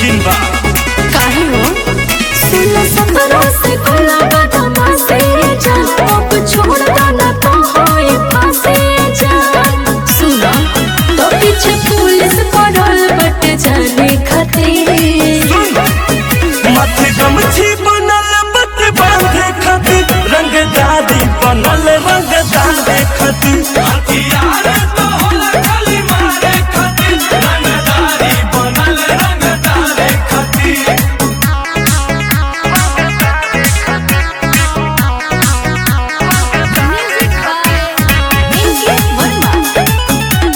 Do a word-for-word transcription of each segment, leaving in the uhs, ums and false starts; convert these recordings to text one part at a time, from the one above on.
मुमकिन बा। काहे हो सुन सपनों से खुला बदमा से जान अब छोड़ देना तो होए पासे जान सुना तो पीछे पुलिस पड़ल बट जाने खातिर माथे गमछी बनल बट बांधे खातिर रंगदारी बनल रंगदारे खातिर हथियार तो होला खाली मारे खातिर रंगदारी बनल रंगदारे खातिर। म्यूजिक बाय इनके वर्मा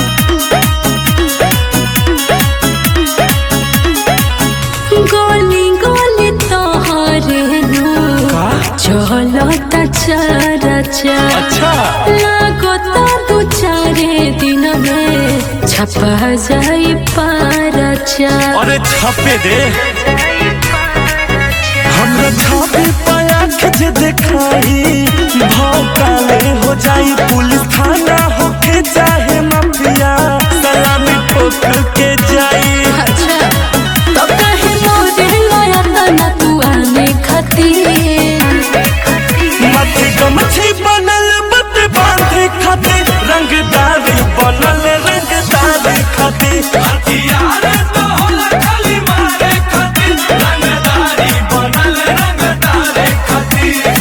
गोली गोली तोहरे नु चलता चरचा अच्छा लागो तो दू चारे दिन में छपा जाई पारचा अरे छापे दे हमरा छापे पाया खिच दिखाई भाव काले हो जाई पुलिस थाना होके चाहे माफिया सलामी ठोक के जाई। अच्छा तो कहे मोरे लाया तना तू आने खातिर माथे गमछी बनल बट बांधे खातिर रंगदारी बनल रंगदारे खातिर हथियार तो होला खाली मारे खातिर रंगदारी बनल रंगदारे खातिर।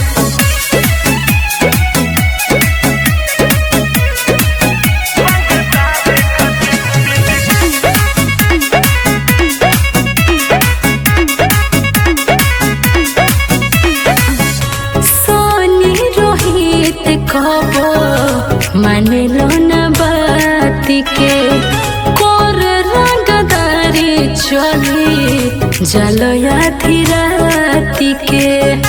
सोनी रोहित खबो माने लो ना बात के कोर रंगदारी चली जलया धीराती के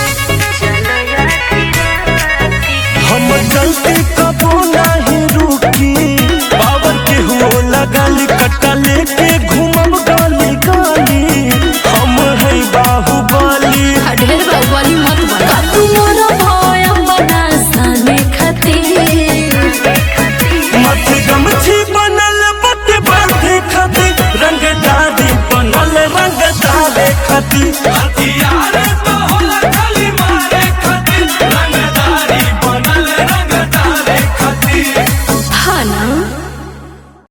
हम चलते कबो नहीं रुकी पावर के हो लगाली कट्टा लेके घूमब गली गली हम है बाहुबली। ढेर बाहुबली मत बना तू मोरा भय बना साने खातिर माथे गमछी बनल बट बांधे खातिर रंगदारी बनल रंगदारे खातिर।